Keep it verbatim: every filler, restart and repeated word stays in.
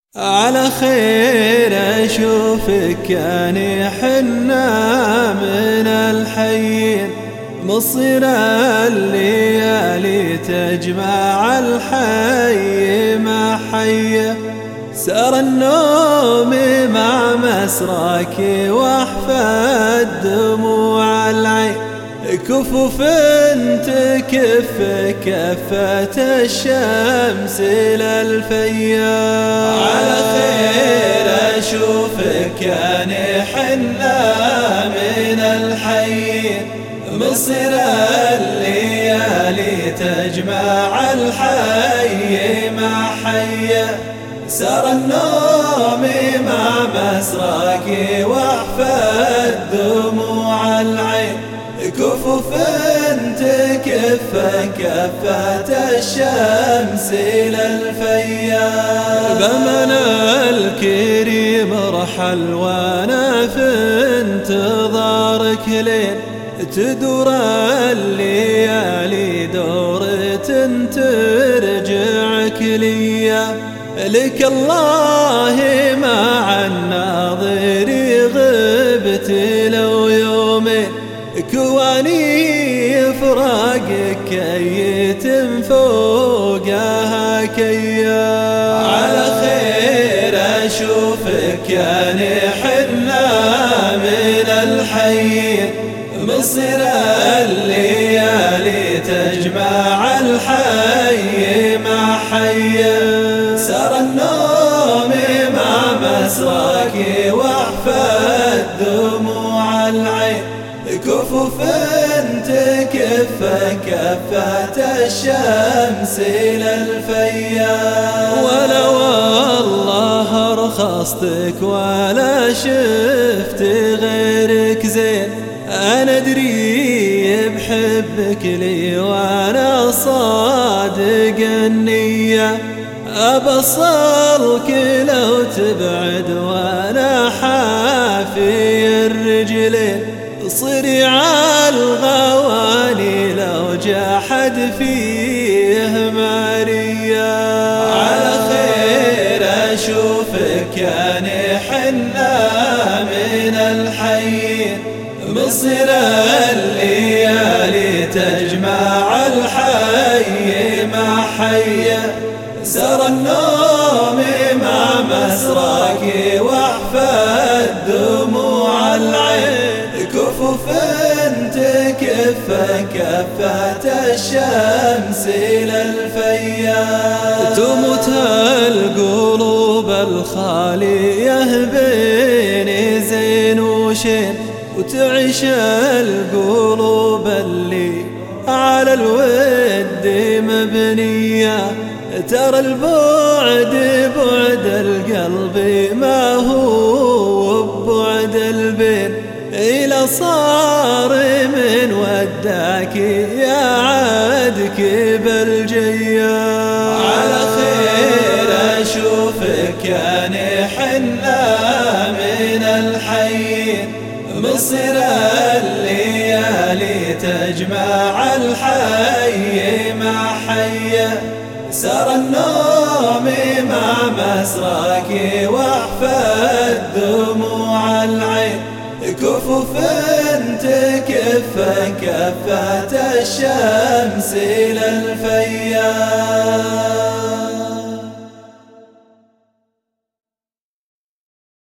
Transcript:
على خير أشوفك يعني حنا من الحين، مصير الليالي تجمع الحي مع حيه، سار النوم مع مسراك واحفى دموع العين، كفوف تكف كفة الشمس للفيا. على خير أشوفك يعني حنا من الحي، مصير الليالي تجمع الحي مع حيه، سار النوم مع مسراك واحفى دموع العين، كفوف تكف كفة الشمس للفيا. بمن الكريم رحل وانا في انتظارك لين تدور الليالي دورة ترجعك ليا، لك الله مع الناظر غبت لو يومين، كواني فراقك كيت فوقها كيا. على خير أشوفك يعني حنا من الحي، مصير الليالي تجمع الحي مع حيه، سار النوم مع مسراك واحفى دموع العين، كفوف تكف كفة الشمس للفيا. ولا والله رخصتك ولا شفت غيرك زين، أنا أدري بحبك لي وأنا صادق النية، أبصلك لو تبعد وأنا حافي الرجلين، صريع الغواني لو جاحد فيه ماريا. على خير أشوفك يعني حنا من الحي، مصير الليالي تجمع الحي مع حيه، سار النوم مع مسراك واحفى دموع العين، كفوف تكف كفة الشمس للفيا. تموت القلوب الخالية بين زين وشين، وتعيش القلوب اللي على الود مبنية، ترى البعد بعد القلب ما هو ببعد البين، إلى صار من وداك يا عادك بالجيا. على خير أشوفك يعني حنا من الحي، مصير الليالي تجمع الحي مع حيه، سار النوم مع مسراك واحفى دموع العين، كفوف تكف كفة الشمس للفيا.